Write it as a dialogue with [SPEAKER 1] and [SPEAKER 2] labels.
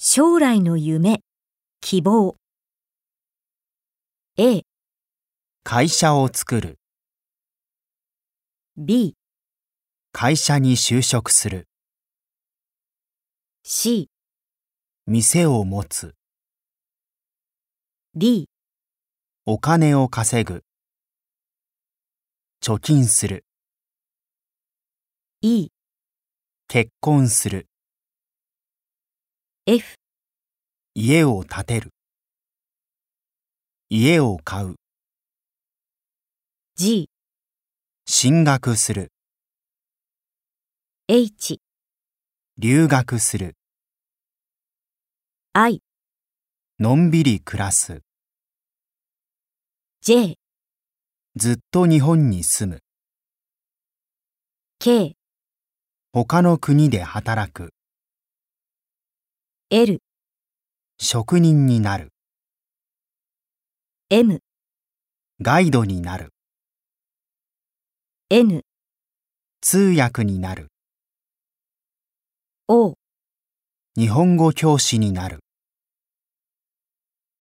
[SPEAKER 1] 将来の夢、希望。A、
[SPEAKER 2] 会社を作る。
[SPEAKER 1] B、
[SPEAKER 2] 会社に就職する。
[SPEAKER 1] C、
[SPEAKER 2] 店を持つ。
[SPEAKER 1] D、
[SPEAKER 2] お金を稼ぐ。貯金する。
[SPEAKER 1] E、
[SPEAKER 2] 結婚する。
[SPEAKER 1] F、
[SPEAKER 2] 家を建てる。家を買う。
[SPEAKER 1] G、
[SPEAKER 2] 進学する。
[SPEAKER 1] H、
[SPEAKER 2] 留学する。
[SPEAKER 1] I、
[SPEAKER 2] のんびり暮らす。
[SPEAKER 1] J、
[SPEAKER 2] ずっと日本に住む。
[SPEAKER 1] K、
[SPEAKER 2] 他の国で働く。
[SPEAKER 1] L、
[SPEAKER 2] 職人になる。
[SPEAKER 1] M、
[SPEAKER 2] ガイドになる。
[SPEAKER 1] N、
[SPEAKER 2] 通訳になる。
[SPEAKER 1] O。
[SPEAKER 2] 日本語教師になる。